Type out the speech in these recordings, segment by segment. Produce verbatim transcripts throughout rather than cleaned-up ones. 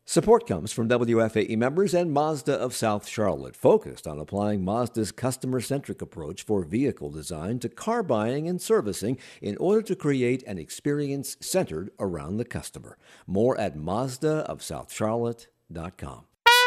Support comes from W F A E members and Mazda of South Charlotte, focused on applying Mazda's customer-centric approach for vehicle design to car buying and servicing in order to create an experience centered around the customer. More at Mazda of South Charlotte dot com.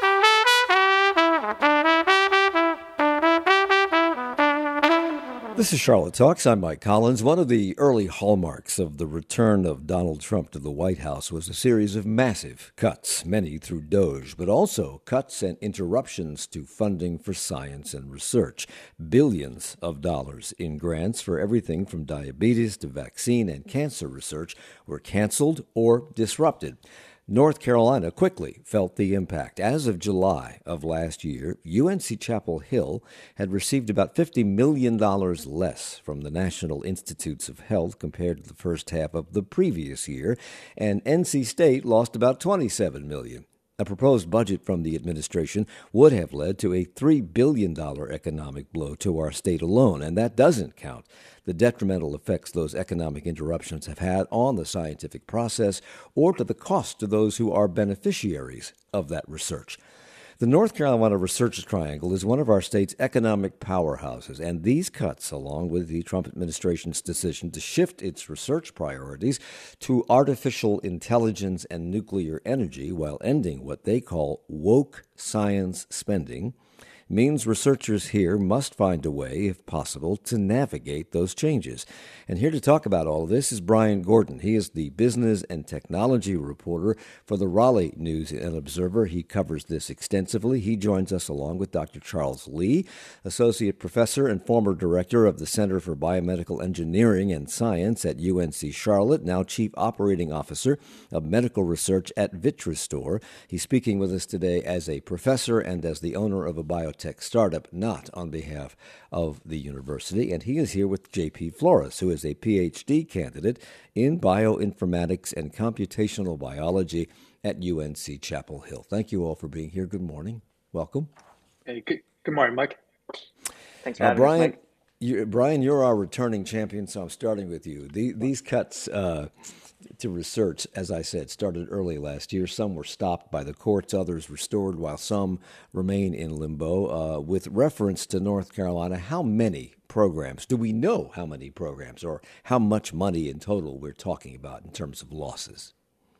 This is Charlotte Talks. I'm Mike Collins. One of the early hallmarks of the return of Donald Trump to the White House was a series of massive cuts, many through DOGE, but also cuts and interruptions to funding for science and research. Billions of dollars in grants for everything from diabetes to vaccine and cancer research were canceled or disrupted. North Carolina quickly felt the impact. As of July of last year, U N C Chapel Hill had received about fifty million dollars less from the National Institutes of Health compared to the first half of the previous year, and N C State lost about twenty-seven million dollars. A proposed budget from the administration would have led to a three billion dollars economic blow to our state alone, and that doesn't count the detrimental effects those economic interruptions have had on the scientific process or to the cost to those who are beneficiaries of that research. The North Carolina Research Triangle is one of our state's economic powerhouses, and these cuts, along with the Trump administration's decision to shift its research priorities to artificial intelligence and nuclear energy while ending what they call woke science spending, means researchers here must find a way, if possible, to navigate those changes. And here to talk about all of this is Brian Gordon. He is the business and technology reporter for the Raleigh News and Observer. He covers this extensively. He joins us along with Doctor Charles Lee, associate professor and former director of the Center for Biomedical Engineering and Science at U N C Charlotte, now chief operating officer of medical research at VitraStore. He's speaking with us today as a professor and as the owner of a biotech tech startup, not on behalf of the university. And he is here with J P Flores, who is a P H D candidate in bioinformatics and computational biology at U N C Chapel Hill. Thank you all for being here. Good morning. Welcome. Hey, good, good morning, Mike. Thanks for having uh, Brian, us, Mike. You, Brian, you're our returning champion, so I'm starting with you. The, these cuts uh, to research, as I said, started early last year. Some were stopped by the courts, others restored, while some remain in limbo. Uh, with reference to North Carolina, how many programs, do we know how many programs or how much money in total we're talking about in terms of losses?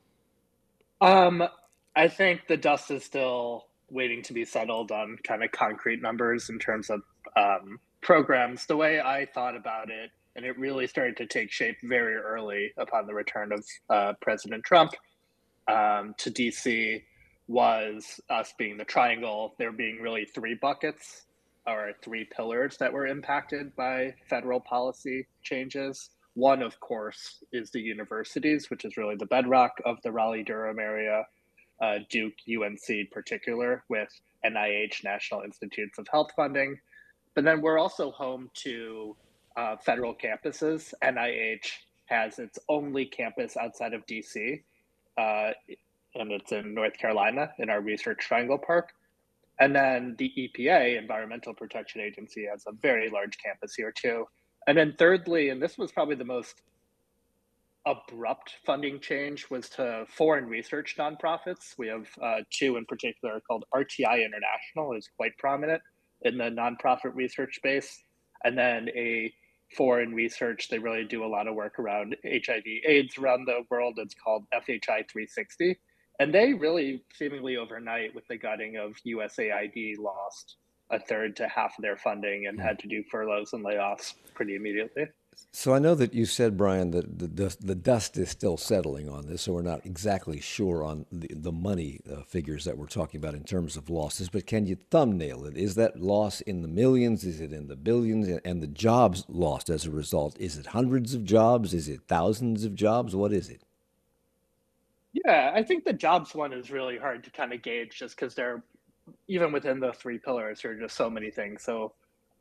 Um, I think the dust is still waiting to be settled on kind of concrete numbers in terms of um, programs. The way I thought about it, and it really started to take shape very early upon the return of uh, President Trump um, to D C, was us being the triangle, there being really three buckets or three pillars that were impacted by federal policy changes. One, of course, is the universities, which is really the bedrock of the Raleigh-Durham area, uh, Duke, U N C in particular, with N I H, National Institutes of Health funding. But then we're also home to uh, federal campuses. N I H has its only campus outside of D C, uh, and it's in North Carolina in our Research Triangle Park. And then the E P A, Environmental Protection Agency, has a very large campus here too. And then thirdly, and this was probably the most abrupt funding change, was to foreign research nonprofits. We have uh, two in particular called R T I International, is quite prominent in the nonprofit research space. And then a foreign research, they really do a lot of work around H I V AIDS around the world. It's called F H I three sixty. And they really, seemingly overnight, with the gutting of U S A I D, lost a third to half of their funding and had to do furloughs and layoffs pretty immediately. So I know that you said, Brian, that the dust, the dust is still settling on this, so we're not exactly sure on the, the money uh, figures that we're talking about in terms of losses, but can you thumbnail it? Is that loss in the millions? Is it in the billions? And the jobs lost as a result, is it hundreds of jobs? Is it thousands of jobs? What is it? Yeah, I think the jobs one is really hard to kind of gauge just because they're, even within the three pillars, there are just so many things. So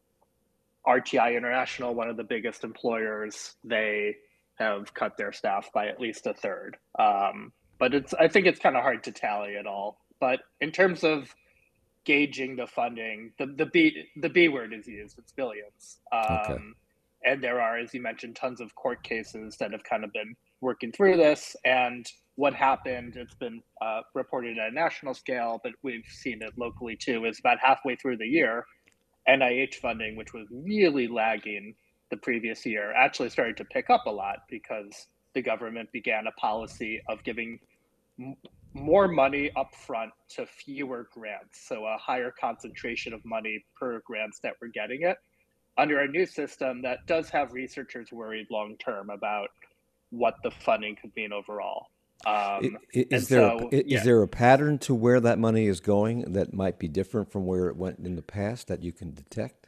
R T I International, one of the biggest employers, they have cut their staff by at least a third. Um, but it's, I think it's kind of hard to tally it all. But in terms of gauging the funding, the, the B the B word is used, it's billions. Um, Okay. And there are, as you mentioned, tons of court cases that have kind of been working through this. And what happened, it's been uh, reported at a national scale, but we've seen it locally too, is about halfway through the year, N I H funding, which was really lagging the previous year, actually started to pick up a lot because the government began a policy of giving m- more money upfront to fewer grants. So a higher concentration of money per grants that we're getting it. Under a new system that does have researchers worried long term about what the funding could mean overall. Um, is and there so, a, yeah. is there a pattern to where that money is going that might be different from where it went in the past that you can detect?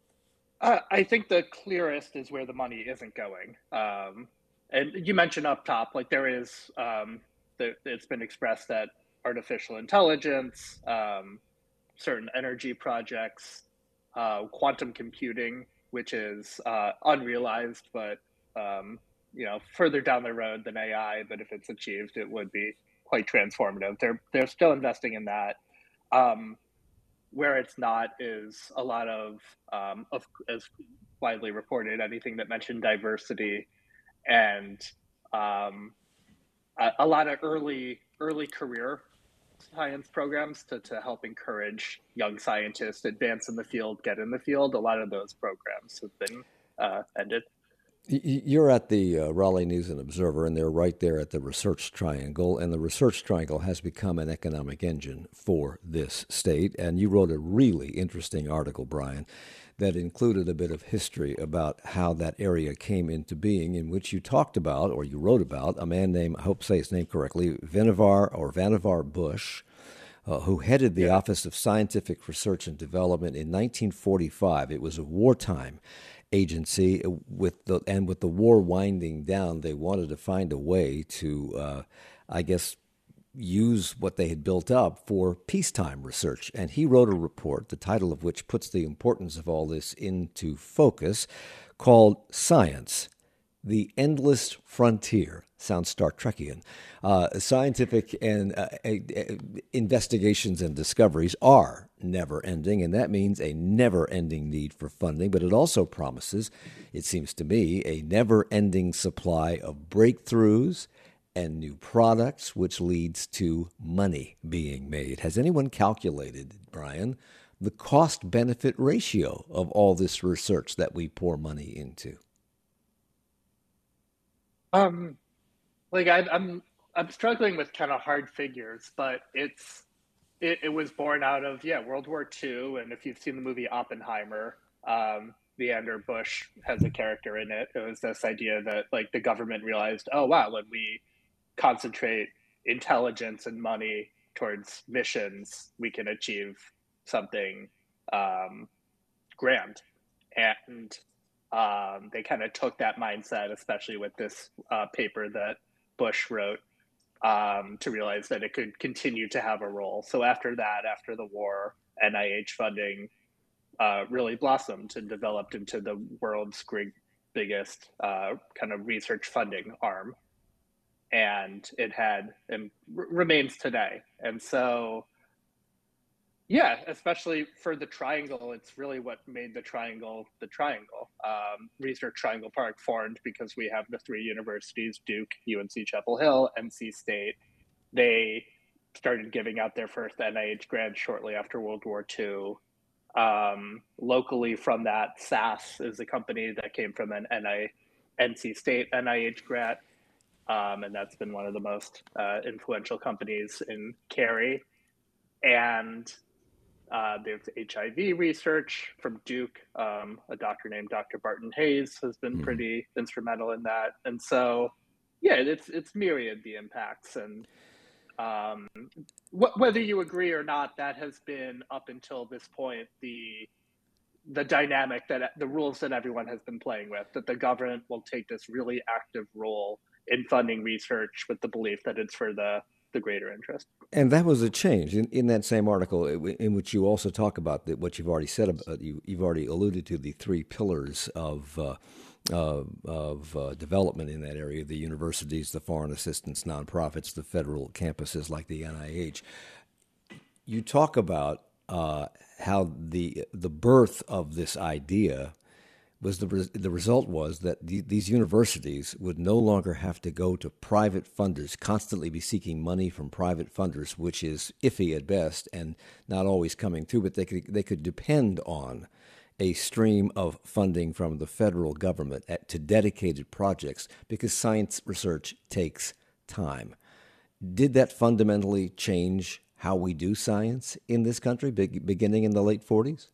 Uh, I think the clearest is where the money isn't going. Um, and you mentioned up top, like there is, um, the, it's been expressed that artificial intelligence, um, certain energy projects, uh, quantum computing, which is uh, unrealized, but um, you know, further down the road than A I. But if it's achieved, it would be quite transformative. They're they're still investing in that. Um, where it's not is a lot of, um, of as widely reported, anything that mentioned diversity and um, a, a lot of early early career science programs to, to help encourage young scientists advance in the field, get in the field. A lot of those programs have been uh, ended. You're at the uh, Raleigh News and Observer, and they're right there at the Research Triangle. And the Research Triangle has become an economic engine for this state. And you wrote a really interesting article, Brian, that included a bit of history about how that area came into being, in which you talked about, or you wrote about, a man named, I hope to say his name correctly, Vannevar or Vannevar Bush, uh, who headed the yeah. Office of Scientific Research and Development in nineteen forty-five. It was a wartime agency with the and with the war winding down, they wanted to find a way to, uh, I guess, use what they had built up for peacetime research. And he wrote a report, the title of which puts the importance of all this into focus, called Science, the Endless Frontier. Sounds Star Trekian. Uh, scientific and uh, uh, investigations and discoveries are never ending, and that means a never ending need for funding. But it also promises, it seems to me, a never ending supply of breakthroughs and new products, which leads to money being made. Has anyone calculated, Brian, the cost benefit ratio of all this research that we pour money into? Um, like I, I'm, I'm struggling with kind of hard figures, but it's, it, it was born out of, yeah, World War Two. And if you've seen the movie Oppenheimer, um, Leander Bush has a character in it. It was this idea that like the government realized, oh, wow, when we concentrate intelligence and money towards missions, we can achieve something um, grand. And um, they kind of took that mindset, especially with this uh, paper that Bush wrote, um, to realize that it could continue to have a role. So after that, after the war, N I H funding uh, really blossomed and developed into the world's great, biggest uh, kind of research funding arm. And it had and r- remains today. And so, yeah, especially for the triangle, it's really what made the triangle the triangle. Um, Research Triangle Park formed because we have the three universities, Duke, U N C Chapel Hill, N C State. They started giving out their first N I H grants shortly after World War Two. Um, locally from that, S A S is a company that came from an N I, N C State N I H grant. Um, and that's been one of the most uh, influential companies in Cary. And uh, there's H I V research from Duke. Um, a doctor named Doctor Barton Hayes has been mm-hmm. pretty instrumental in that. And so, yeah, it's it's myriad the impacts. And um, wh- whether you agree or not, that has been up until this point the the dynamic that the rules that everyone has been playing with, that the government will take this really active role in funding research with the belief that it's for the, the greater interest. And that was a change in, in that same article in which you also talk about the, what you've already said about, you, you've already alluded to the three pillars of uh, uh, of uh, development in that area, the universities, the foreign assistance nonprofits, the federal campuses like the N I H. You talk about uh, how the the birth of this idea was the the result was that the, these universities would no longer have to go to private funders, constantly be seeking money from private funders, which is iffy at best and not always coming through. But they could they could depend on a stream of funding from the federal government at, to dedicated projects, because science research takes time. Did that fundamentally change how we do science in this country, be, beginning in the late forties?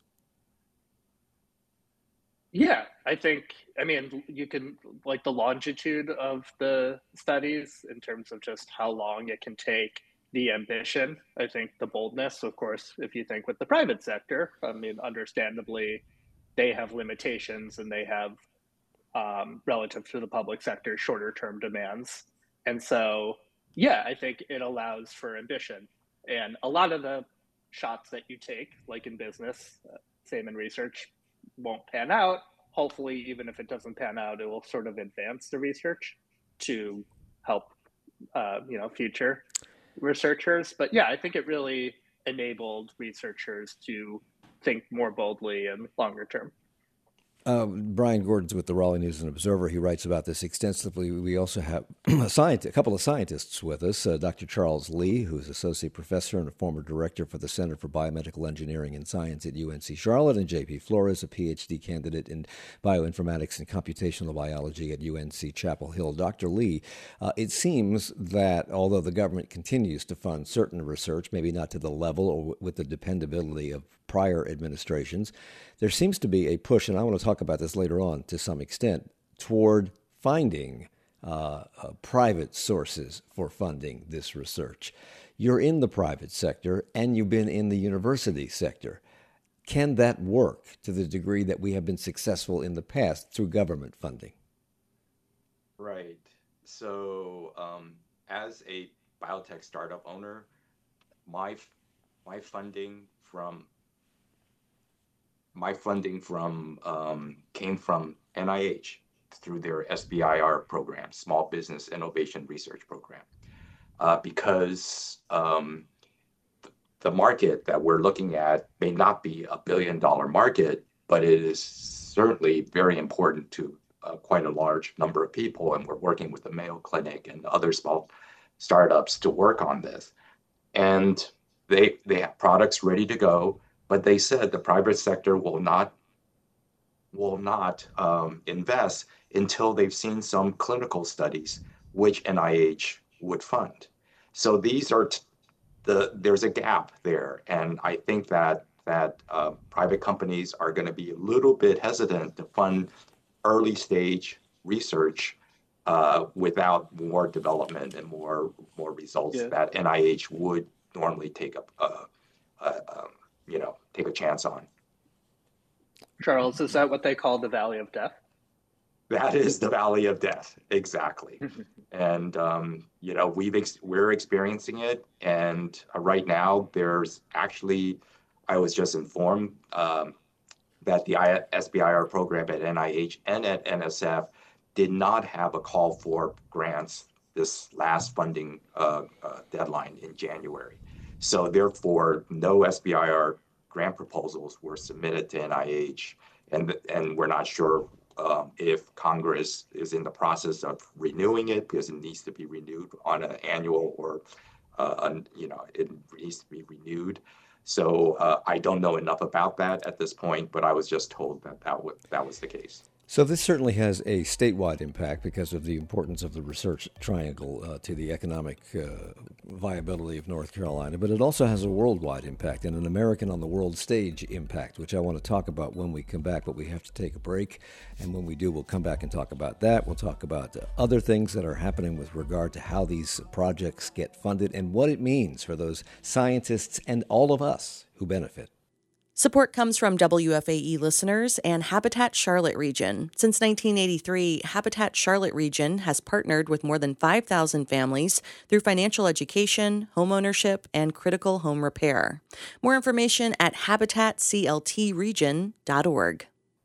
Yeah, I think, I mean, you can, like the longitude of the studies in terms of just how long it can take, the ambition, I think the boldness, of course, if you think with the private sector, I mean, understandably, they have limitations and they have, um, relative to the public sector, shorter term demands. And so, yeah, I think it allows for ambition. And a lot of the shots that you take, like in business, uh, same in research, won't pan out. Hopefully, even if it doesn't pan out, it will sort of advance the research to help, uh, you know, future researchers. But yeah, I think it really enabled researchers to think more boldly and longer term. Uh, Brian Gordon's with the Raleigh News and Observer. He writes about this extensively. We also have a, scientist, a couple of scientists with us, uh, Doctor Charles Lee, who's associate professor and a former director for the Center for Biomedical Engineering and Science at U N C Charlotte, and J P Flores, a P H D candidate in bioinformatics and computational biology at U N C Chapel Hill. Doctor Lee, uh, it seems that although the government continues to fund certain research, maybe not to the level or w- with the dependability of prior administrations, there seems to be a push, and I want to talk about this later on to some extent, toward finding uh, uh, private sources for funding this research. You're in the private sector and you've been in the university sector. Can that work to the degree that we have been successful in the past through government funding? Right. So um, as a biotech startup owner, my my funding from My funding from um, came from N I H through their S B I R program, Small Business Innovation Research Program, uh, because um, th- the market that we're looking at may not be a billion dollar market, but it is certainly very important to uh, quite a large number of people. And we're working with the Mayo Clinic and other small startups to work on this. And they they have products ready to go. But they said the private sector will not will not um, invest until they've seen some clinical studies, which N I H would fund. So these are t- the there's a gap there, and I think that that uh, private companies are going to be a little bit hesitant to fund early stage research uh, without more development and more more results yeah. that N I H would normally take up. Uh, uh, um, you know, take a chance on. Charles, is that what they call the Valley of Death? That is the Valley of Death, exactly. and, um, you know, we've ex- we're experiencing it. And uh, right now there's actually, I was just informed um, that the I- S B I R program at N I H and at N S F did not have a call for grants this last funding uh, uh, deadline in January. So therefore, no S B I R grant proposals were submitted to N I H, and and we're not sure um, if Congress is in the process of renewing it, because it needs to be renewed on an annual or, uh, an, you know, it needs to be renewed. So uh, I don't know enough about that at this point, but I was just told that that, w- that was the case. So this certainly has a statewide impact because of the importance of the research triangle uh, to the economic uh, viability of North Carolina, but it also has a worldwide impact and an American on the world stage impact, which I want to talk about when we come back, but we have to take a break. And when we do, we'll come back and talk about that. We'll talk about uh, other things that are happening with regard to how these projects get funded and what it means for those scientists and all of us who benefit. Support comes from W F A E listeners and Habitat Charlotte Region. Since nineteen eighty-three, Habitat Charlotte Region has partnered with more than five thousand families through financial education, homeownership, and critical home repair. More information at habitat c l t region dot org.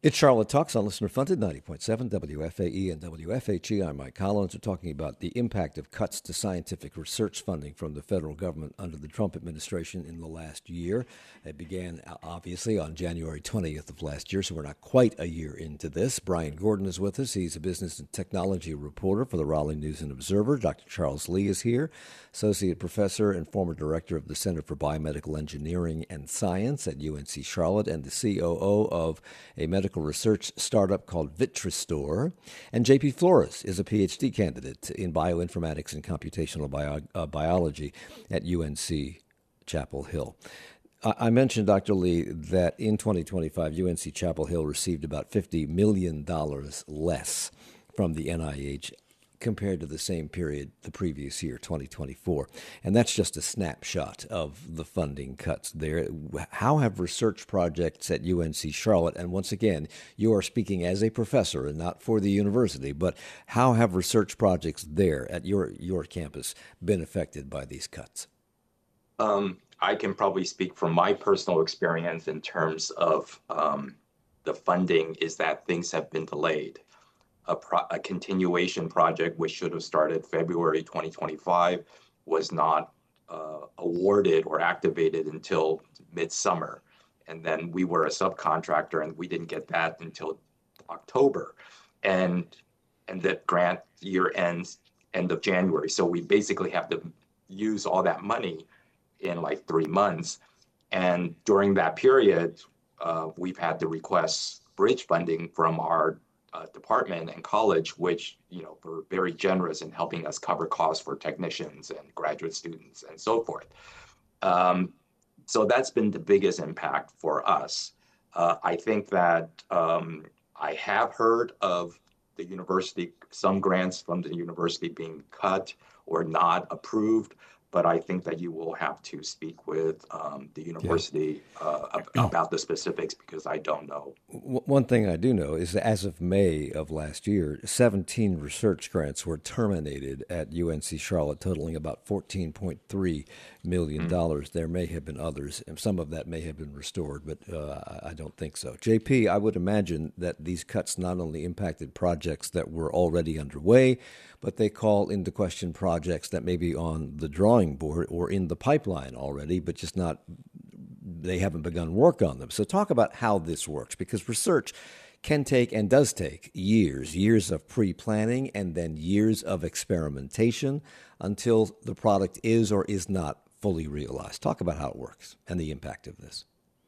It's Charlotte Talks on Listener Funded, ninety point seven W F A E and W F H E. I'm Mike Collins. We're talking about the impact of cuts to scientific research funding from the federal government under the Trump administration in the last year. It began, obviously, on January twentieth of last year, so we're not quite a year into this. Brian Gordon is with us. He's a business and technology reporter for the Raleigh News and Observer. Doctor Charles Lee is here, associate professor and former director of the Center for Biomedical Engineering and Science at U N C Charlotte and the C O O of a medical research startup called Vitristor. And J P Flores is a P H D candidate in bioinformatics and computational bio, uh, biology at U N C Chapel Hill. I, I mentioned, Doctor Lee, that in twenty twenty-five, U N C Chapel Hill received about fifty million dollars less from the N I H compared to the same period the previous year, twenty twenty-four. And that's just a snapshot of the funding cuts there. How have research projects at U N C Charlotte, and once again, you are speaking as a professor and not for the university, but how have research projects there at your, your campus been affected by these cuts? Um, I can probably speak from my personal experience in terms of um, the funding is that things have been delayed. A, pro- a continuation project, which should have started February twenty twenty-five, was not uh, awarded or activated until midsummer. And then we were a subcontractor and we didn't get that until October. And and that grant year ends end of January. So we basically have to use all that money in like three months. And during that period, uh, we've had to request bridge funding from our Uh, department and college, which, you know, were very generous in helping us cover costs for technicians and graduate students and so forth. Um, so that's been the biggest impact for us. Uh, I think that um, I have heard of the university, some grants from the university being cut or not approved, but I think that you will have to speak with um, the university yeah. uh, ab- about the specifics because I don't know. One thing I do know is that as of May of last year, seventeen research grants were terminated at U N C Charlotte, totaling about fourteen point three million dollars. Mm-hmm. There may have been others, and some of that may have been restored, but uh, I don't think so. J P, I would imagine that these cuts not only impacted projects that were already underway, but they call into question projects that may be on the drawing board or in the pipeline already, but just not, they haven't begun work on them. So talk about how this works, because research can take and does take years, years of pre-planning and then years of experimentation until the product is or is not fully realized. Talk about how it works and the impact of this.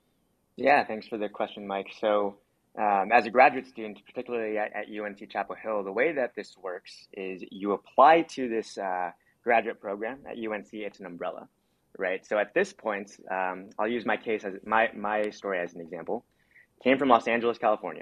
Yeah, thanks for the question, Mike. So um, as a graduate student, particularly at, at U N C Chapel Hill, the way that this works is you apply to this uh, graduate program at U N C. It's an umbrella, right? So at this point, um, I'll use my case as my, my story as an example. Came from Los Angeles, California.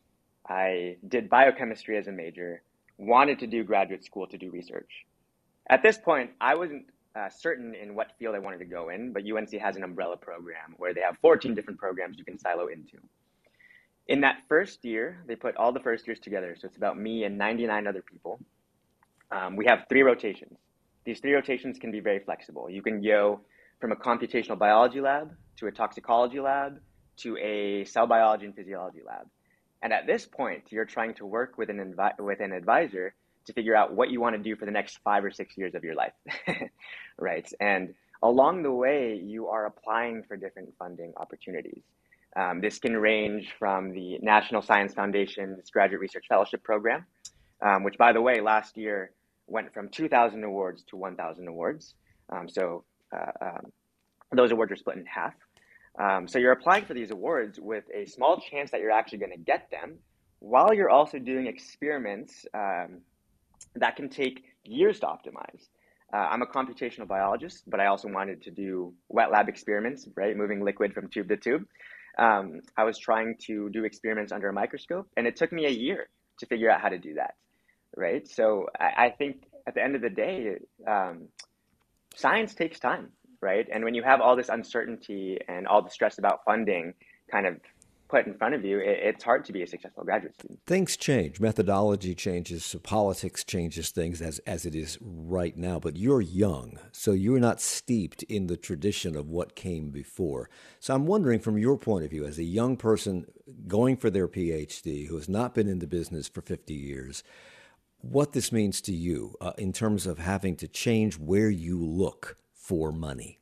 I did biochemistry as a major, wanted to do graduate school to do research. At this point, I wasn't uh, certain in what field I wanted to go in, but U N C has an umbrella program where they have fourteen different programs you can silo into. In that first year, they put all the first years together. So it's about me and ninety-nine other people. Um, we have three rotations. These three rotations can be very flexible. You can go from a computational biology lab to a toxicology lab to a cell biology and physiology lab. And at this point, you're trying to work with an, invi- with an advisor to figure out what you want to do for the next five or six years of your life, right? And along the way, you are applying for different funding opportunities. Um, this can range from the National Science Foundation's Graduate Research Fellowship Program, um, which, by the way, last year went from two thousand awards to one thousand awards. Um, so uh, um, those awards are split in half. Um, so you're applying for these awards with a small chance that you're actually going to get them, while you're also doing experiments um, that can take years to optimize. Uh, I'm a computational biologist, but I also wanted to do wet lab experiments, right? Moving liquid from tube to tube. Um, I was trying to do experiments under a microscope, and it took me a year to figure out how to do that, right? So I, I think at the end of the day, um, science takes time, right? And when you have all this uncertainty and all the stress about funding kind of put in front of you, it, it's hard to be a successful graduate student. Things change. Methodology changes. Politics changes things as, as it is right now. But you're young, so you're not steeped in the tradition of what came before. So I'm wondering, from your point of view, as a young person going for their PhD who has not been in the business for fifty years, what this means to you uh, in terms of having to change where you look for money.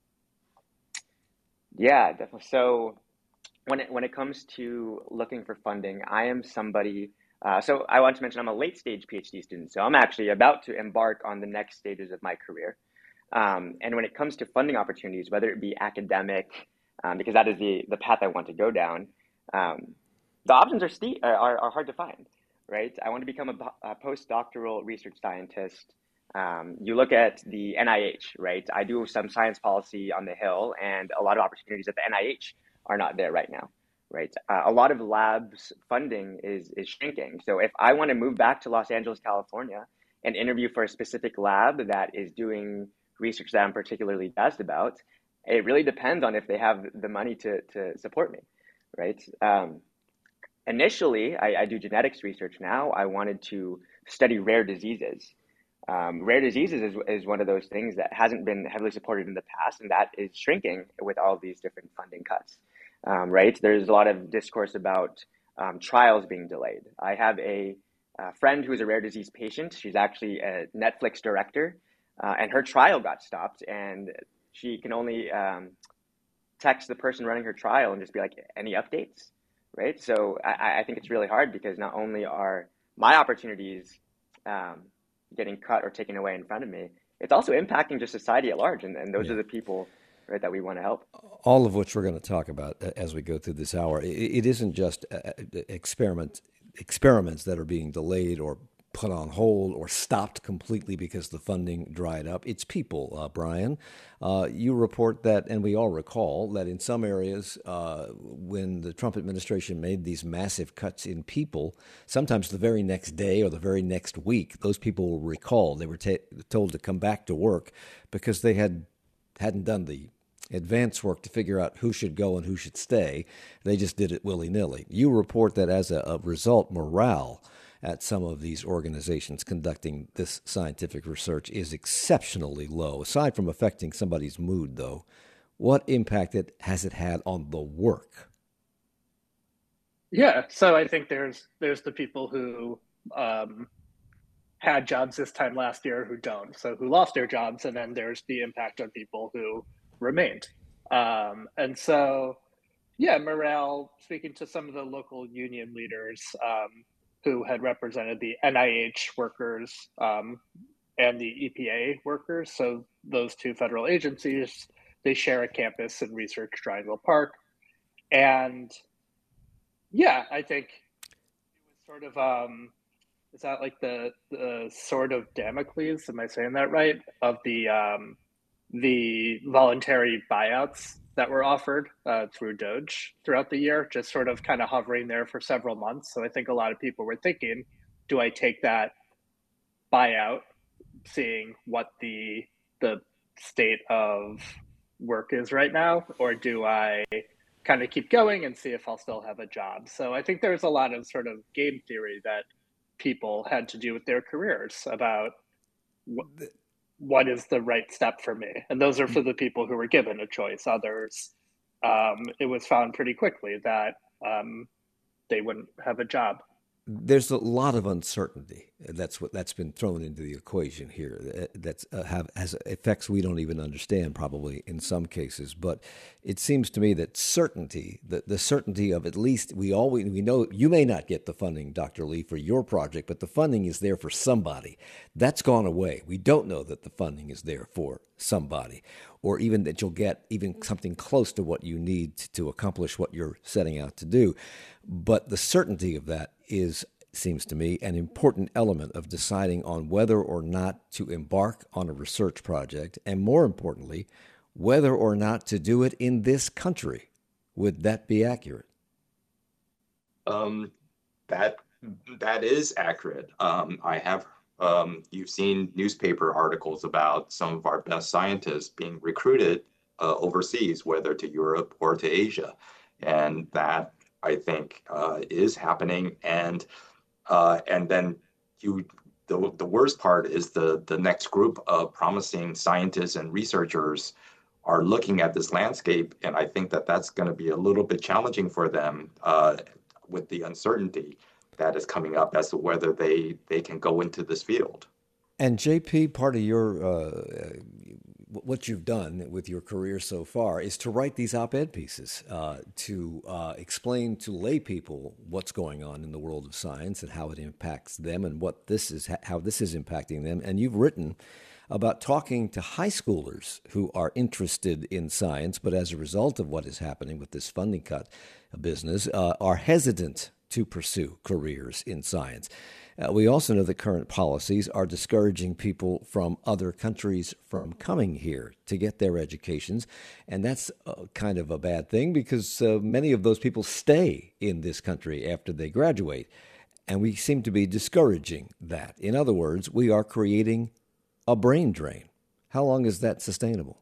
Yeah, definitely. So when it when it comes to looking for funding, I am somebody. Uh, so I want to mention I'm a late stage PhD student. So I'm actually about to embark on the next stages of my career. Um, and when it comes to funding opportunities, whether it be academic, um, because that is the the path I want to go down, um, the options are, steep, are are hard to find. Right? I want to become a, a postdoctoral research scientist. Um, you look at the N I H, right? I do some science policy on the Hill, and a lot of opportunities at the N I H are not there right now, right? Uh, a lot of labs funding is is shrinking. So if I want to move back to Los Angeles, California, and interview for a specific lab that is doing research that I'm particularly jazzed about, it really depends on if they have the money to to support me, right? Um, Initially, I, I do genetics research now. I wanted to study rare diseases. Um, rare diseases is, is one of those things that hasn't been heavily supported in the past, and that is shrinking with all of these different funding cuts, um, right? There's a lot of discourse about um, trials being delayed. I have a, a friend who's a rare disease patient. She's actually a Netflix director, uh, and her trial got stopped, and she can only um, text the person running her trial and just be like, any updates? Right. So I, I think it's really hard because not only are my opportunities um, getting cut or taken away in front of me, it's also impacting just society at large. And, and those yeah. are the people, right, that we want to help. All of which we're going to talk about as we go through this hour. It, it isn't just uh, experiment, experiments that are being delayed or put on hold or stopped completely because the funding dried up. It's people, uh, Brian. Uh, you report that, and we all recall, that in some areas, uh, when the Trump administration made these massive cuts in people, sometimes the very next day or the very next week, those people were recalled. They were ta- told to come back to work because they had, hadn't done the advance work to figure out who should go and who should stay. They just did it willy-nilly. You report that as a, a result, morale at some of these organizations conducting this scientific research is exceptionally low. Aside from affecting somebody's mood, though, what impact it, has it had on the work? Yeah, so I think there's there's the people who um, had jobs this time last year who don't, so who lost their jobs, and then there's the impact on people who remained. Um, and so, yeah, morale, speaking to some of the local union leaders, um, who had represented the N I H workers um, and the E P A workers. So those two federal agencies, they share a campus in Research Triangle Park. And yeah, I think it was sort of, um, is that like the, the sword of Damocles? Am I saying that right? Of the, um, the voluntary buyouts that were offered uh, through Doge throughout the year, just sort of kind of hovering there for several months. So I think a lot of people were thinking, do I take that buyout, seeing what the the state of work is right now, or do I kind of keep going and see if I'll still have a job? So I think there's a lot of sort of game theory that people had to do with their careers about what, what is the right step for me. And those are for the people who were given a choice. Others, um, it was found pretty quickly that um, they wouldn't have a job. There's a lot of uncertainty. That's what that's been thrown into the equation here. That's uh, have has effects we don't even understand probably in some cases. But it seems to me that certainty, the, the certainty of at least we all we, we know you may not get the funding, Doctor Lee, for your project, but the funding is there for somebody. That's gone away. We don't know that the funding is there for somebody, or even that you'll get even something close to what you need to accomplish what you're setting out to do. But the certainty of that is, seems to me, an important element of deciding on whether or not to embark on a research project, and more importantly, whether or not to do it in this country. Would that be accurate? Um, that that is accurate. Um, I have. Um, you've seen newspaper articles about some of our best scientists being recruited uh, overseas, whether to Europe or to Asia, and that I think, uh, is happening. And uh, and then you, the, the worst part is the, the next group of promising scientists and researchers are looking at this landscape. And I think that that's going to be a little bit challenging for them uh, with the uncertainty that is coming up as to whether they, they can go into this field. And J P, part of your uh, what you've done with your career so far is to write these op-ed pieces uh, to uh, explain to lay people what's going on in the world of science and how it impacts them and what this is, how this is impacting them. And you've written about talking to high schoolers who are interested in science, but as a result of what is happening with this funding cut business, uh, are hesitant to pursue careers in science. Uh, we also know that current policies are discouraging people from other countries from coming here to get their educations. And that's uh, kind of a bad thing because uh, many of those people stay in this country after they graduate. And we seem to be discouraging that. In other words, we are creating a brain drain. How long is that sustainable?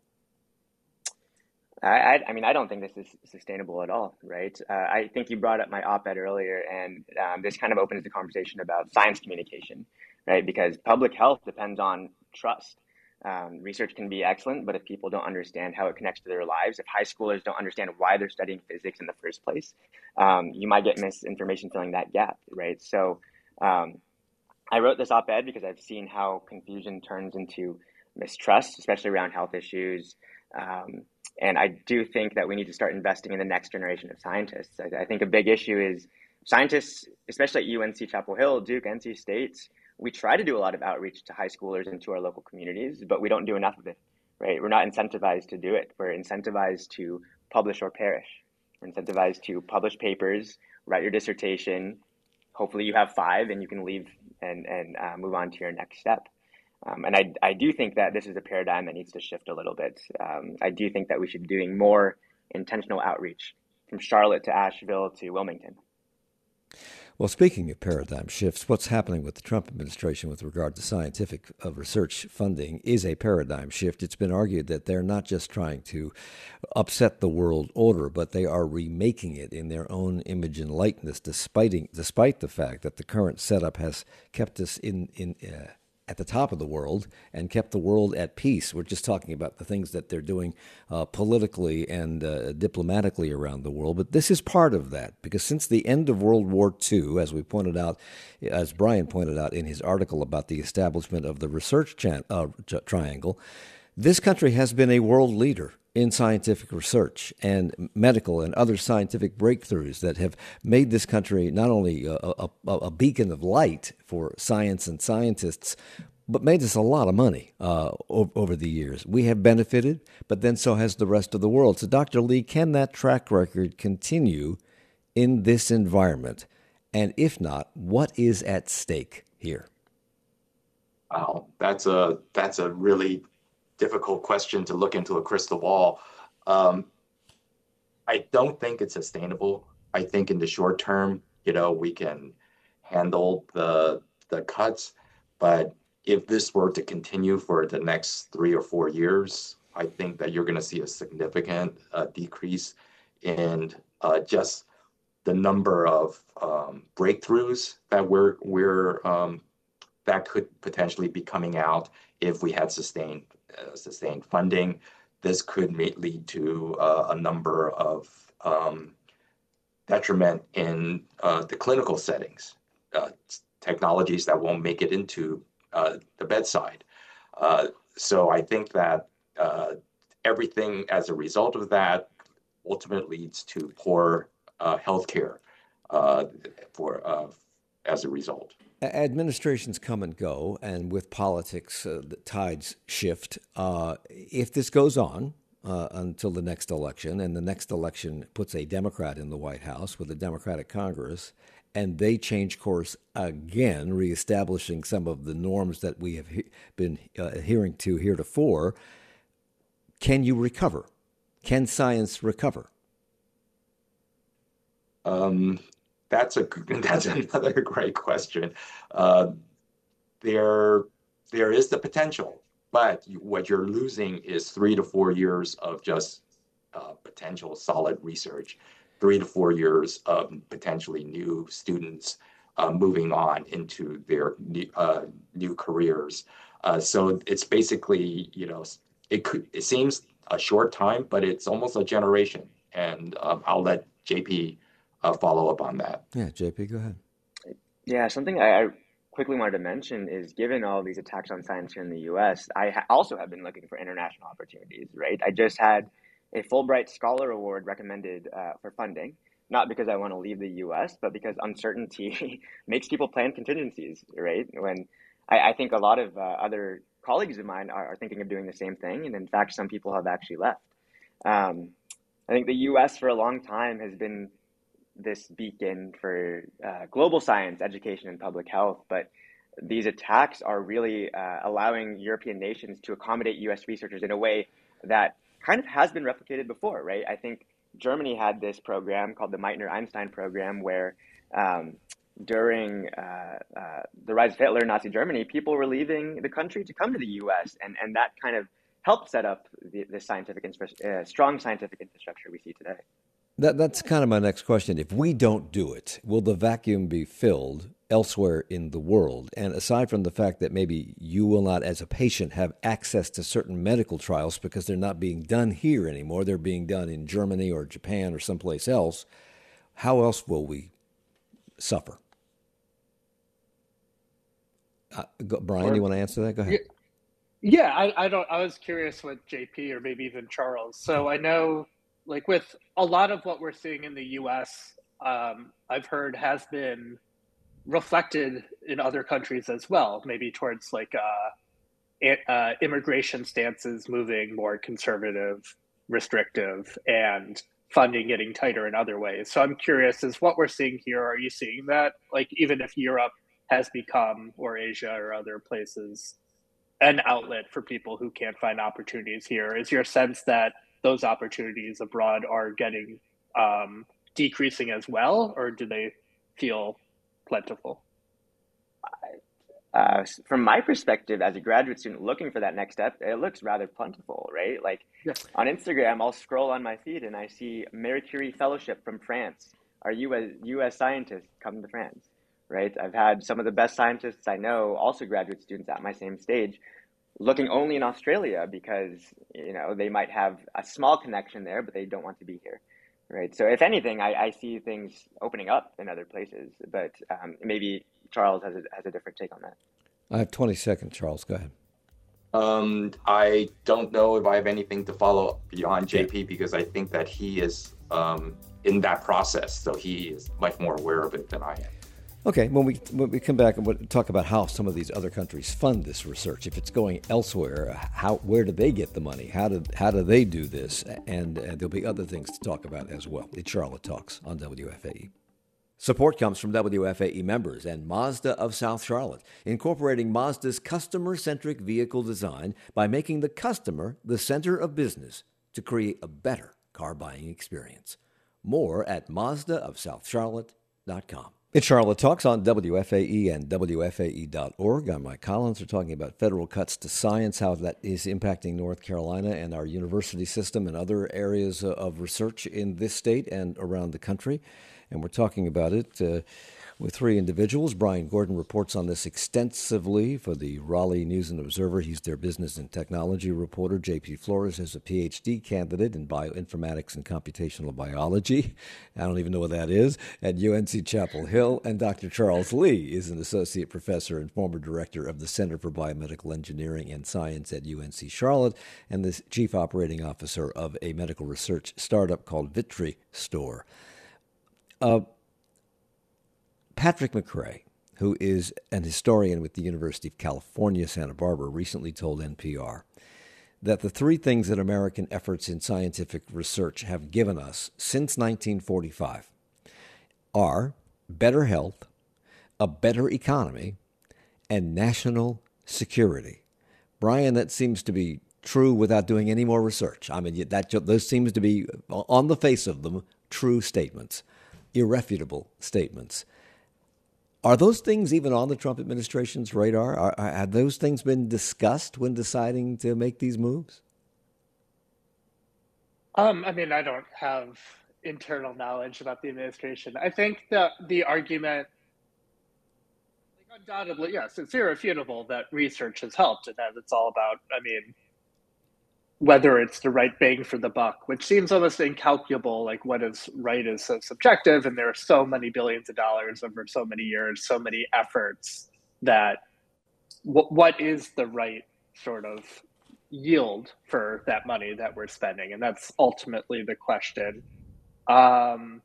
I, I mean, I don't think this is sustainable at all, right? Uh, I think you brought up my op-ed earlier, and um, this kind of opens the conversation about science communication, right? Because public health depends on trust. Um, research can be excellent, but if people don't understand how it connects to their lives, if high schoolers don't understand why they're studying physics in the first place, um, you might get misinformation filling that gap, right? So um, I wrote this op-ed because I've seen how confusion turns into mistrust, especially around health issues. Um, And I do think that we need to start investing in the next generation of scientists. I, I think a big issue is scientists, especially at U N C Chapel Hill, Duke, N C State, we try to do a lot of outreach to high schoolers and to our local communities, but we don't do enough of it, right? We're not incentivized to do it. We're incentivized to publish or perish. We're incentivized to publish papers, write your dissertation. Hopefully you have five and you can leave and, and uh, move on to your next step. Um, and I, I do think that this is a paradigm that needs to shift a little bit. Um, I do think that we should be doing more intentional outreach from Charlotte to Asheville to Wilmington. Well, speaking of paradigm shifts, what's happening with the Trump administration with regard to scientific uh, research funding is a paradigm shift. It's been argued that they're not just trying to upset the world order, but they are remaking it in their own image and likeness, despite, despite the fact that the current setup has kept us in, in uh, at the top of the world and kept the world at peace. We're just talking about the things that they're doing uh, politically and uh, diplomatically around the world. But this is part of that, because since the end of World War Two, as we pointed out, as Brian pointed out in his article about the establishment of the research chan- uh, triangle, this country has been a world leader in scientific research and medical and other scientific breakthroughs that have made this country not only a, a, a beacon of light for science and scientists, but made us a lot of money uh, over, over the years. We have benefited, but then so has the rest of the world. So, Doctor Lee, can that track record continue in this environment? And if not, what is at stake here? Wow, that's a that's a really difficult question to look into a crystal ball. Um, I don't think it's sustainable. I think in the short term, you know, we can handle the the cuts, but if this were to continue for the next three or four years, I think that you're going to see a significant uh, decrease in uh, just the number of um, breakthroughs that we're we're um, that could potentially be coming out if we had sustained uh, sustained funding. This could may, lead to uh, a number of um, detriment in uh, the clinical settings, uh, technologies that won't make it into uh, the bedside. Uh, so I think that uh, everything as a result of that ultimately leads to poor uh, healthcare uh, for uh, as a result. Administrations come and go, and with politics, uh, the tides shift. Uh, if this goes on uh, until the next election, and the next election puts a Democrat in the White House with a Democratic Congress, and they change course again, reestablishing some of the norms that we have he- been uh, adhering to heretofore, can you recover? Can science recover? Um. That's a that's another great question. Uh, there there is the potential, but you, what you're losing is three to four years of just uh, potential solid research. three to four years of potentially new students uh, moving on into their new, uh, new careers. Uh, so it's basically, you know, it could, it seems a short time, but it's almost a generation. And um, I'll let J P uh, follow up on that. Yeah, J P, go ahead. Yeah, something I, I quickly wanted to mention is given all these attacks on science here in the U S, I ha- also have been looking for international opportunities, right? I just had a Fulbright Scholar Award recommended uh, for funding, not because I want to leave the U S, but because uncertainty makes people plan contingencies, right? When I, I think a lot of uh, other colleagues of mine are, are thinking of doing the same thing. And in fact, some people have actually left. Um, I think the U S for a long time has been this beacon for uh, global science, education, and public health. But these attacks are really uh, allowing European nations to accommodate U S researchers in a way that kind of has been replicated before, right? I think Germany had this program called the Meitner-Einstein program where um, during uh, uh, the rise of Hitler, Nazi Germany, people were leaving the country to come to the U S, and, and that kind of helped set up the, the scientific, uh, strong scientific infrastructure we see today. That, that's kind of my next question. If we don't do it, will the vacuum be filled elsewhere in the world? And aside from the fact that maybe you will not, as a patient, have access to certain medical trials because they're not being done here anymore, they're being done in Germany or Japan or someplace else, how else will we suffer? Uh, go, Brian, or, you want to answer that? Go ahead. Yeah, I, I don't. I was curious with J P or maybe even Charles. So I know, like with a lot of what we're seeing in the U S, um, I've heard has been reflected in other countries as well, maybe towards like uh, uh, immigration stances moving more conservative, restrictive, and funding getting tighter in other ways. So I'm curious, is what we're seeing here, are you seeing that? Like even if Europe has become, or Asia or other places, an outlet for people who can't find opportunities here, is your sense that those opportunities abroad are getting um, decreasing as well, or do they feel plentiful? Uh, from my perspective, as a graduate student looking for that next step, it looks rather plentiful, right? Like yes. On Instagram, I'll scroll on my feed and I see Marie Curie Fellowship from France. Our U S, U S scientists come to France, right? I've had some of the best scientists I know, also graduate students at my same stage, looking only in Australia because, you know, they might have a small connection there, but they don't want to be here, right? So if anything, I, I see things opening up in other places, but um, maybe Charles has a, has a different take on that. I have twenty seconds, Charles. Go ahead. Um, I don't know if I have anything to follow up beyond J P because I think that he is um, in that process, so he is much more aware of it than I am. Okay, when we when we come back and we'll talk about how some of these other countries fund this research, if it's going elsewhere, how where do they get the money? How do how do they do this? And uh, there'll be other things to talk about as well. It's Charlotte Talks on W F A E. Support comes from W F A E members and Mazda of South Charlotte, incorporating Mazda's customer-centric vehicle design by making the customer the center of business to create a better car buying experience. More at Mazda of South Charlotte dot com. It's Charlotte Talks on W F A E and W F A E dot org. I'm Mike Collins. We're talking about federal cuts to science, how that is impacting North Carolina and our university system and other areas of research in this state and around the country. And we're talking about it uh, with three individuals. Brian Gordon reports on this extensively for the Raleigh News and Observer. He's their business and technology reporter. J P Flores is a P H D candidate in bioinformatics and computational biology. I don't even know what that is, at U N C Chapel Hill. And Doctor Charles Lee is an associate professor and former director of the Center for Biomedical Engineering and Science at U N C Charlotte and the chief operating officer of a medical research startup called Vitri Store. Uh, Patrick McRae, who is an historian with the University of California, Santa Barbara, recently told N P R that the three things that American efforts in scientific research have given us since nineteen forty-five are better health, a better economy, and national security. Brian, that seems to be true without doing any more research. I mean, that those seems to be, on the face of them, true statements. Irrefutable statements. Are those things even on the Trump administration's radar? Are, are, have those things been discussed when deciding to make these moves? Um, I mean, I don't have internal knowledge about the administration. I think the the argument, like undoubtedly, yes, it's irrefutable that research has helped, and that it's all about, I mean, whether it's the right bang for the buck, which seems almost incalculable. Like what is right is so subjective, and there are so many billions of dollars over so many years, so many efforts that w- what is the right sort of yield for that money that we're spending, and that's ultimately the question. Um,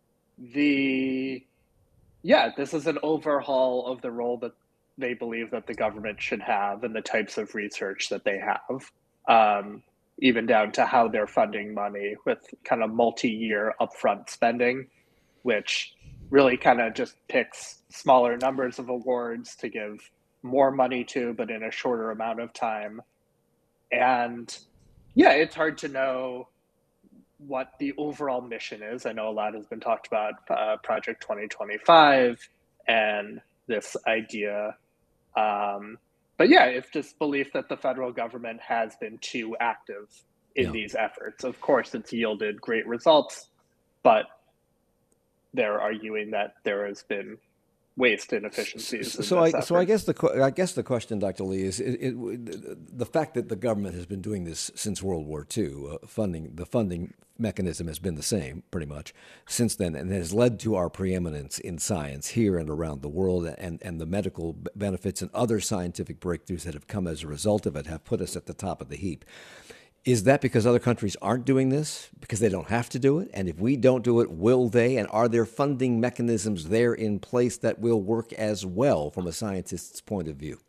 the yeah, this is an overhaul of the role that they believe that the government should have and the types of research that they have. Um, even down to how they're funding money with kind of multi-year upfront spending, which really kind of just picks smaller numbers of awards to give more money to, but in a shorter amount of time. And yeah, it's hard to know what the overall mission is. I know a lot has been talked about uh, Project twenty twenty-five and this idea. Um, but yeah, it's just belief that the federal government has been too active in yeah. these efforts. Of course, it's yielded great results, but they're arguing that there has been waste inefficiencies. So, so I, effort. so I guess the I guess the question, Doctor Lee, is it, it, the fact that the government has been doing this since World War Two. Uh, funding the funding mechanism has been the same pretty much since then, and has led to our preeminence in science here and around the world, and and the medical benefits and other scientific breakthroughs that have come as a result of it have put us at the top of the heap. Is that because other countries aren't doing this, because they don't have to do it? And if we don't do it, will they? And are there funding mechanisms there in place that will work as well from a scientist's point of view?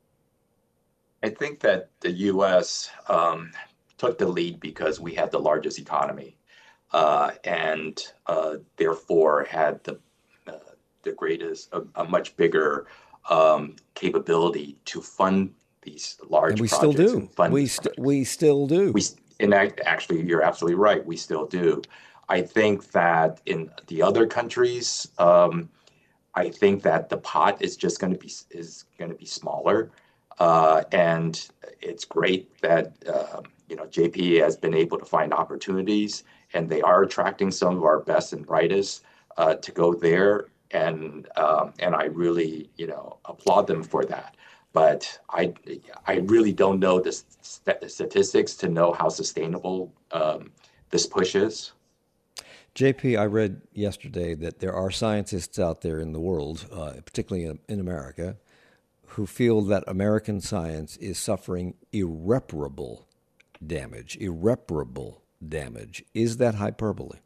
I think that the U S um, took the lead because we had the largest economy uh, and uh, therefore had the, uh, the greatest, a, a much bigger um, capability to fund these large and we projects. Still do. And we, st- we still do. We and actually, you're absolutely right. We still do. I think that in the other countries, um, I think that the pot is just going to be is going to be smaller, uh, and it's great that uh, you know J P has been able to find opportunities, and they are attracting some of our best and brightest uh, to go there, and um, and I really you know applaud them for that. But I, I really don't know the st- statistics to know how sustainable um, this push is. J P, I read yesterday that there are scientists out there in the world, uh, particularly in, in America, who feel that American science is suffering irreparable damage. Irreparable damage. Is that hyperbole?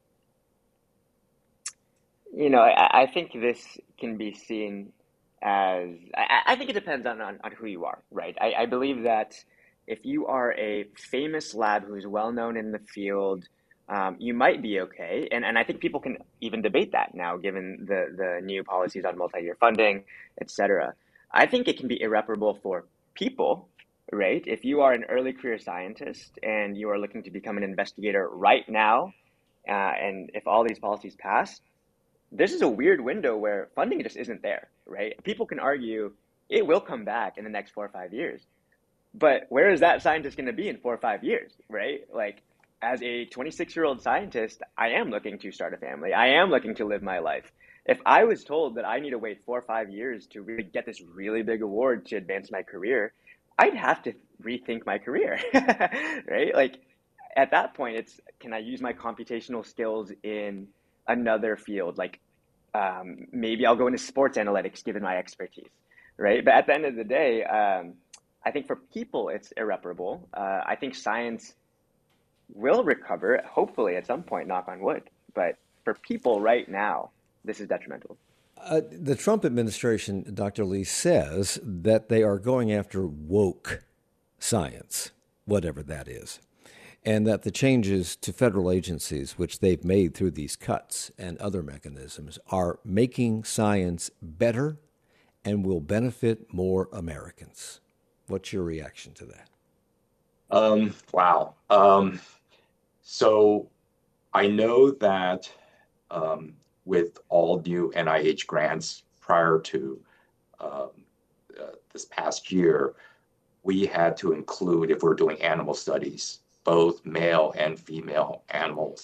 You know, I, I think this can be seen as, I, I think it depends on, on, on who you are, right? I, I believe that if you are a famous lab who's well known in the field, um, you might be okay. And, and I think people can even debate that now, given the, the new policies on multi-year funding, et cetera. I think it can be irreparable for people, right? If you are an early career scientist and you are looking to become an investigator right now, uh, and if all these policies pass, this is a weird window where funding just isn't there, right? People can argue it will come back in the next four or five years. But where is that scientist going to be in four or five years, right? Like, as a twenty-six-year-old scientist, I am looking to start a family. I am looking to live my life. If I was told that I need to wait four or five years to really get this really big award to advance my career, I'd have to rethink my career, right? Like, at that point, it's, can I use my computational skills in another field? Like, um, maybe I'll go into sports analytics, given my expertise, right? But at the end of the day, um, I think for people, it's irreparable. Uh, I think science will recover, hopefully at some point, knock on wood. But for people right now, this is detrimental. Uh, the Trump administration, Doctor Lee, says that they are going after woke science, whatever that is, and that the changes to federal agencies, which they've made through these cuts and other mechanisms, are making science better and will benefit more Americans. What's your reaction to that? Um, wow. Um, so I know that um, with all new N I H grants prior to um, uh, this past year, we had to include, if we're doing animal studies, both male and female animals.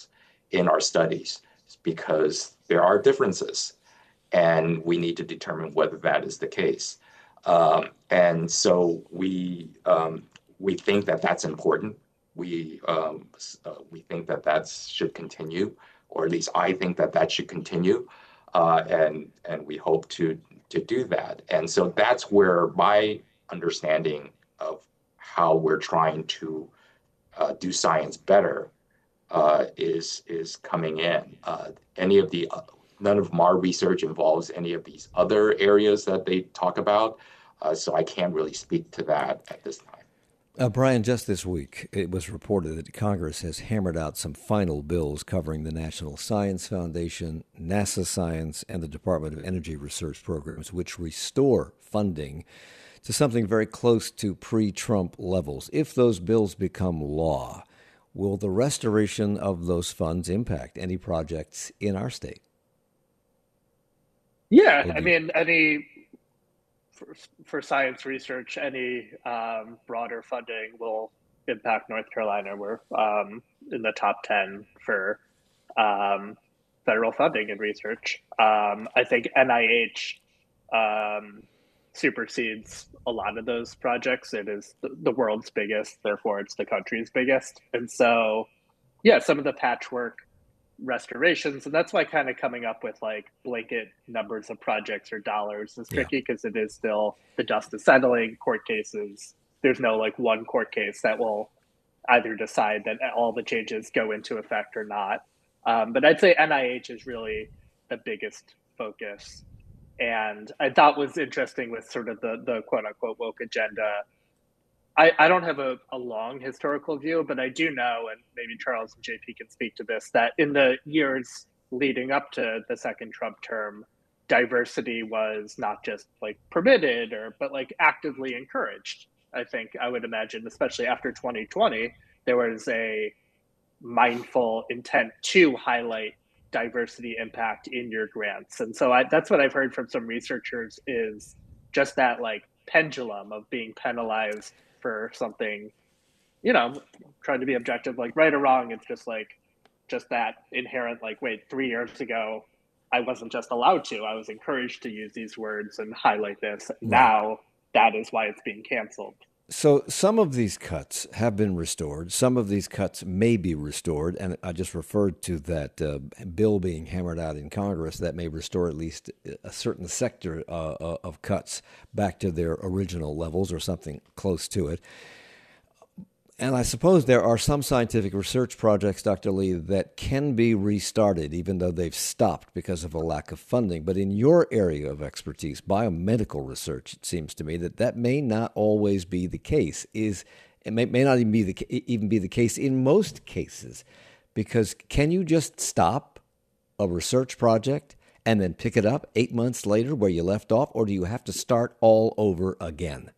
in our studies because there are differences, and we need to determine whether that is the case. Um, and so we um, we think that that's important. We um, uh, we think that that should continue, or at least I think that that should continue, uh, and and we hope to to do that. And so that's where my understanding of how we're trying to uh, do science better uh, is is coming in. Uh, any of the uh, none of our research involves any of these other areas that they talk about, uh, so I can't really speak to that at this time. Uh, Brian, just this week, it was reported that Congress has hammered out some final bills covering the National Science Foundation, NASA Science, and the Department of Energy research programs, which restore funding to something very close to pre-Trump levels. If those bills become law, will the restoration of those funds impact any projects in our state? Yeah, I mean, any for, for science research, any um, broader funding will impact North Carolina. We're um, in the top ten for um, federal funding in research. Um, I think N I H um, supersedes a lot of those projects. It is the, the world's biggest, therefore it's the country's biggest. And so, yeah, some of the patchwork restorations, and that's why kind of coming up with like blanket numbers of projects or dollars is tricky, because yeah. it is still, the dust is settling, court cases, there's no like one court case that will either decide that all the changes go into effect or not. Um, but I'd say N I H is really the biggest focus. And I thought was interesting with sort of the, the quote unquote woke agenda. I, I don't have a, a long historical view, but I do know, and maybe Charles and J P can speak to this, that in the years leading up to the second Trump term, diversity was not just like permitted or, but like actively encouraged. I think I would imagine, especially after twenty twenty, there was a mindful intent to highlight diversity impact in your grants. And so I, that's what I've heard from some researchers, is just that like pendulum of being penalized for something, you know, trying to be objective, like right or wrong. It's just like, just that inherent, like, wait, three years ago, I wasn't just allowed to, I was encouraged to use these words and highlight this. Right. Now that is why it's being canceled. So some of these cuts have been restored. Some of these cuts may be restored. And I just referred to that uh, bill being hammered out in Congress that may restore at least a certain sector uh, of cuts back to their original levels or something close to it. And I suppose there are some scientific research projects, Doctor Lee, that can be restarted, even though they've stopped because of a lack of funding. But in your area of expertise, biomedical research, it seems to me that that may not always be the case. Is it may, may not even be the even be the case in most cases, because can you just stop a research project and then pick it up eight months later where you left off, or do you have to start all over again?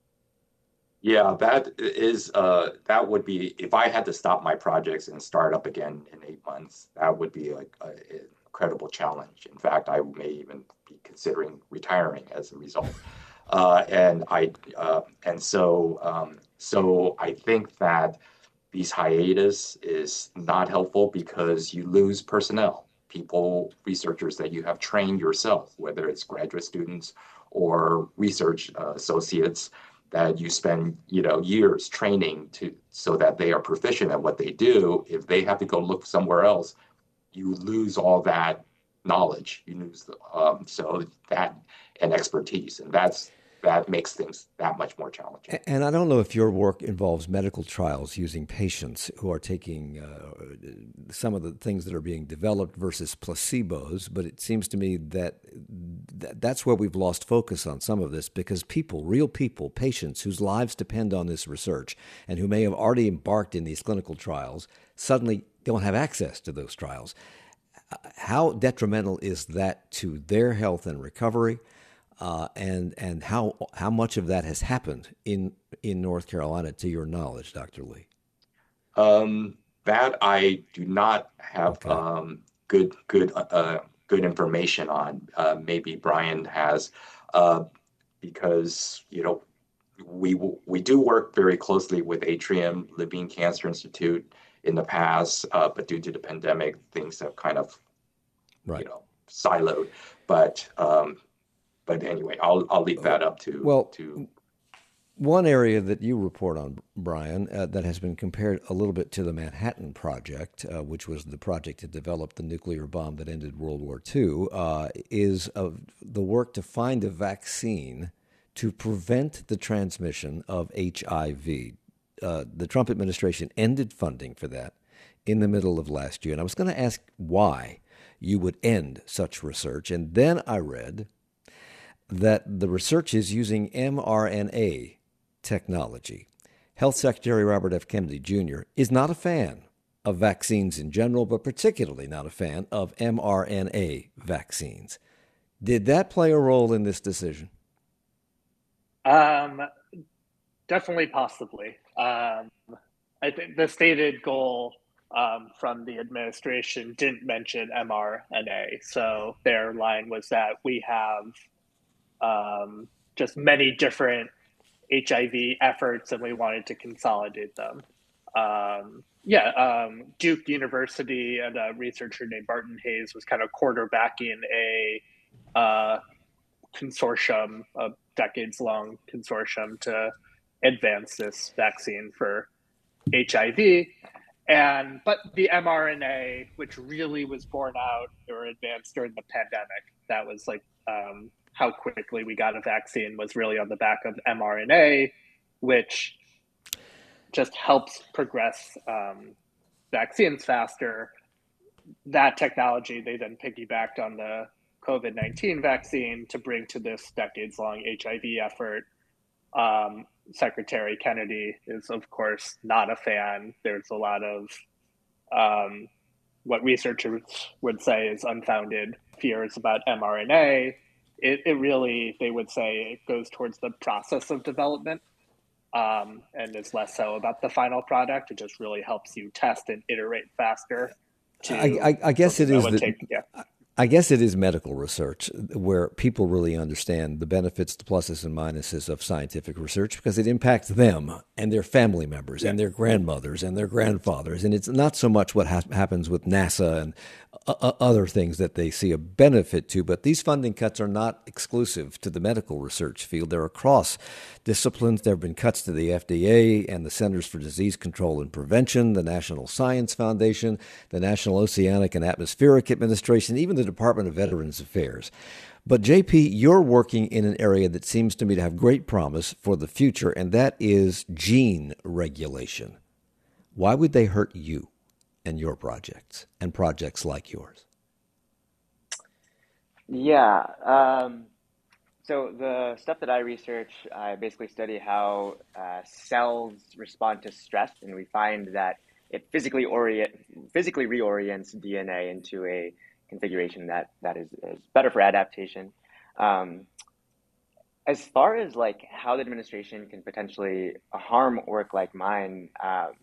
Yeah, that is, uh, that would be, if I had to stop my projects and start up again in eight months, that would be like an incredible challenge. In fact, I may even be considering retiring as a result. Uh, and I, uh, and so, um, so I think that these hiatus is not helpful because you lose personnel, people, researchers that you have trained yourself, whether it's graduate students or research uh, associates, that you spend, you know, years training to so that they are proficient at what they do. If they have to go look somewhere else, you lose all that knowledge. You lose the, um, so that and expertise, and that's that makes things that much more challenging. And I don't know if your work involves medical trials using patients who are taking uh, some of the things that are being developed versus placebos, but it seems to me that th- that's where we've lost focus on some of this, because people, real people, patients whose lives depend on this research and who may have already embarked in these clinical trials, suddenly don't have access to those trials. How detrimental is that to their health and recovery? Uh, and and how how much of that has happened in, in North Carolina, to your knowledge, Doctor Lee? Um, that I do not have okay. um, good good uh, good information on. Uh, maybe Brian has, uh, because you know we we do work very closely with Atrium, Levine Cancer Institute, in the past, uh, but due to the pandemic, things have kind of, right. you know, siloed. But um, but anyway, I'll I'll leave that up to well. to. One area that you report on, Brian, uh, that has been compared a little bit to the Manhattan Project, uh, which was the project to develop the nuclear bomb that ended World War Two, uh, is of the work to find a vaccine to prevent the transmission of H I V. Uh, the Trump administration ended funding for that in the middle of last year. And I was going to ask why you would end such research. And then I read that the research is using mRNA technology. Health Secretary Robert F. Kennedy Junior is not a fan of vaccines in general, but particularly not a fan of mRNA vaccines. Did that play a role in this decision? Um, definitely, possibly. Um, I think the stated goal um, from the administration didn't mention mRNA. So their line was that we have um, just many different H I V efforts, and we wanted to consolidate them. Um, yeah, um, Duke University and a researcher named Barton Hayes was kind of quarterbacking a uh, consortium, a decades-long consortium to advance this vaccine for H I V. And but the mRNA, which really was born out or advanced during the pandemic, that was like um, how quickly we got a vaccine was really on the back of mRNA, which just helps progress um, vaccines faster. That technology, they then piggybacked on the COVID nineteen vaccine to bring to this decades-long H I V effort. Um, Secretary Kennedy is, of course, not a fan. There's a lot of um, what researchers would say is unfounded fears about mRNA. It, it really, they would say, it goes towards the process of development um, and is less so about the final product. It just really helps you test and iterate faster. To, I, I, I guess it is. The, take, yeah. I guess it is medical research where people really understand the benefits, the pluses and minuses of scientific research because it impacts them and their family members yeah. and their grandmothers and their grandfathers. And it's not so much what ha- happens with NASA and uh, other things that they see a benefit to, but these funding cuts are not exclusive to the medical research field. They're across disciplines. There have been cuts to the F D A and the Centers for Disease Control and Prevention, the National Science Foundation, the National Oceanic and Atmospheric Administration, even the Department of Veterans Affairs. But J P, you're working in an area that seems to me to have great promise for the future, and that is gene regulation. Why would they hurt you and your projects and projects like yours? Yeah. Um, so the stuff that I research, I basically study how uh, cells respond to stress, and we find that it physically orient, physically reorients D N A into a configuration that that is, is better for adaptation. Um, as far as like how the administration can potentially harm work like mine, um,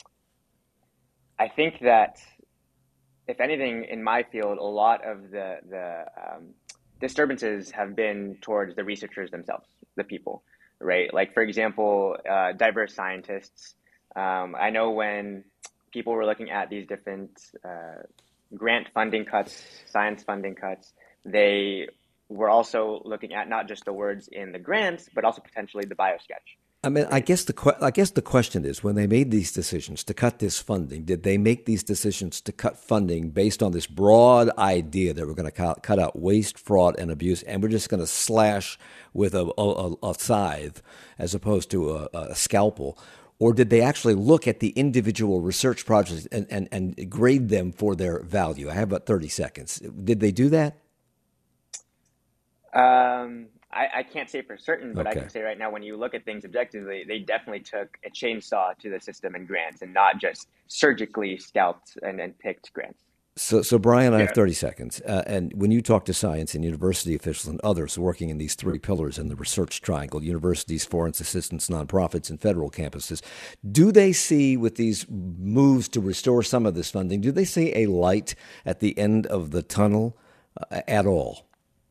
I think that if anything in my field, a lot of the the um, disturbances have been towards the researchers themselves, the people, right? Like for example, uh, diverse scientists. Um, I know when people were looking at these different uh, grant funding cuts, science funding cuts, they were also looking at not just the words in the grants, but also potentially the biosketch. I mean, I guess the que- I guess the question is, when they made these decisions to cut this funding, did they make these decisions to cut funding based on this broad idea that we're going to cut, cut out waste, fraud, and abuse, and we're just going to slash with a, a, a scythe as opposed to a, a scalpel? Or did they actually look at the individual research projects and, and, and grade them for their value? I have about thirty seconds. Did they do that? Um, I, I can't say for certain, but okay. I can say right now, when you look at things objectively, they definitely took a chainsaw to the system and grants and not just surgically scalped and, and picked grants. So, so Brian, I have thirty seconds. Uh, and when you talk to science and university officials and others working in these three pillars in the research triangle, universities, foreign assistance, nonprofits, and federal campuses, do they see with these moves to restore some of this funding, do they see a light at the end of the tunnel uh, at all?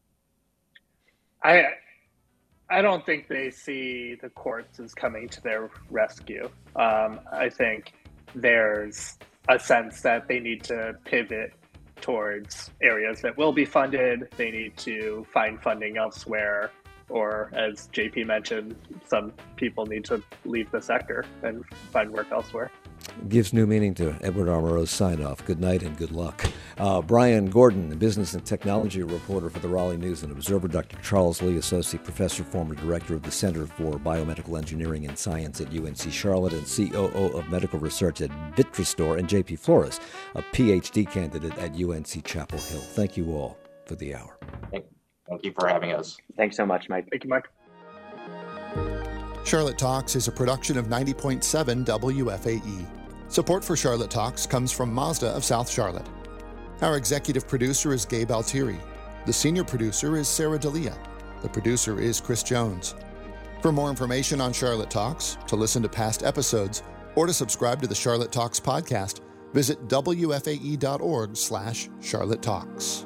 I I don't think they see the courts as coming to their rescue. Um, I think there's a sense that they need to pivot towards areas that will be funded. They need to find funding elsewhere, or as J P mentioned, some people need to leave the sector and find work elsewhere. Gives new meaning to Edward R. Murrow's sign-off. Good night and good luck. Uh, Brian Gordon, business and technology reporter for the Raleigh News and Observer. Doctor Charles Lee, associate professor, former director of the Center for Biomedical Engineering and Science at U N C Charlotte and C O O of medical research at Vitrastor, and J P Flores, a P H D candidate at U N C Chapel Hill. Thank you all for the hour. Thank, thank you for having us. Thanks so much, Mike. Thank you, Mike. Charlotte Talks is a production of ninety point seven W F A E. Support for Charlotte Talks comes from Mazda of South Charlotte. Our executive producer is Gabe Altieri. The senior producer is Sarah D'Elia. The producer is Chris Jones. For more information on Charlotte Talks, to listen to past episodes, or to subscribe to the Charlotte Talks podcast, visit W F A E dot org slash Charlotte Talks.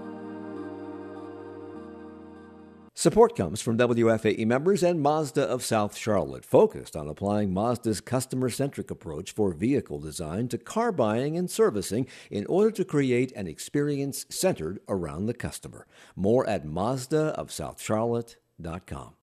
Support comes from W F A E members and Mazda of South Charlotte, focused on applying Mazda's customer-centric approach for vehicle design to car buying and servicing in order to create an experience centered around the customer. More at Mazda of South Charlotte dot com.